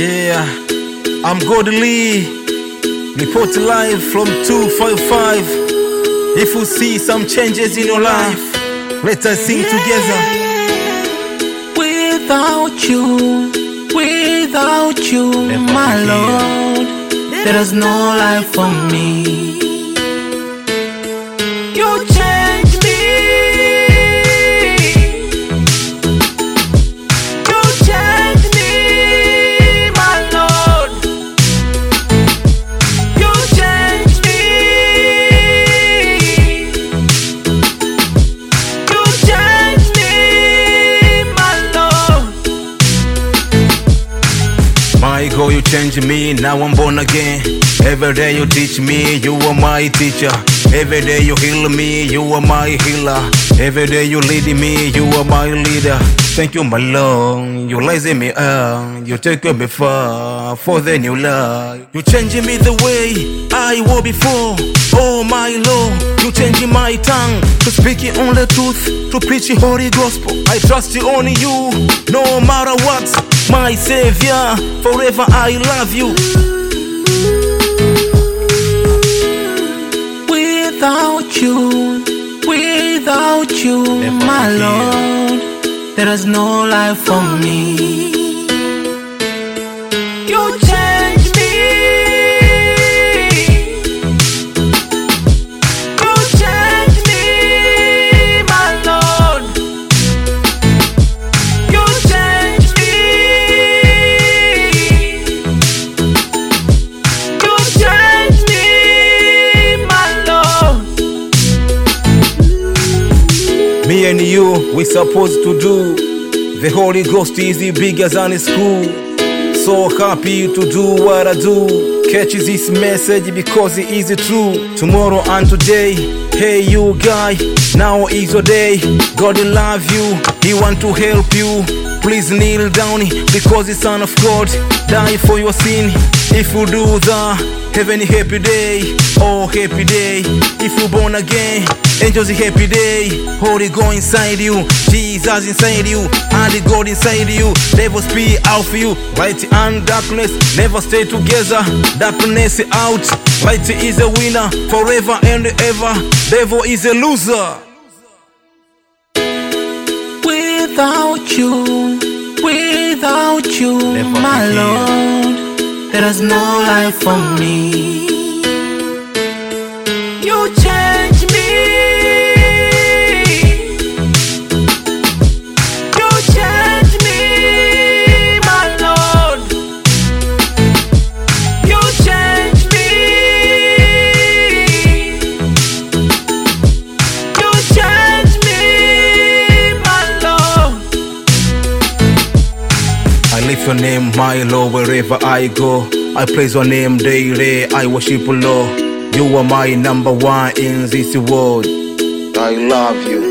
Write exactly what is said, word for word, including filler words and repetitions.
Yeah, I'm Godly, report live from two five five. If you see some changes in your life, let us sing together. Without you, without you, my Lord, there is no life for me. You change me. You change me, my Lord. You change me. You change me, my Lord. My God, you change me, now I'm born again. Every day you teach me, you are my teacher. Every day you heal me, you are my healer. Every day you lead me, you are my leader. Thank you, my Lord, you raising me up. You taking me far for the new life. You changing me the way I was before. Oh my Lord, you changing my tongue to speak on the truth, to preach the holy gospel. I trust you on you, no matter what. My Savior, forever I love you. Without you, without you, my Lord, there is no life for me. You change me. You change me, my Lord. You change me. You change me, my Lord. Me and you, we supposed to do. The Holy Ghost is bigger than school. So happy to do what I do. Catch this message because it is true. Tomorrow and today, hey you guy, now is your day. God love you, He want to help you. Please kneel down because the Son of God died for your sin. If you do that, have any happy day, oh happy day. If you born again, angels a happy day. Holy Ghost inside you, Jesus inside you, and the God inside you. Devil speak out for you. Light and darkness never stay together. Darkness out, light is a winner forever and ever. Devil is a loser. Without you, without you, Never my again. Lord, there is no life for me. You change me. You change me, my Lord. You change me. You change me, my Lord. I lift your name, my Lord, wherever I go. I praise your name daily, I worship you, Lord. You are my number one in this world. I love you.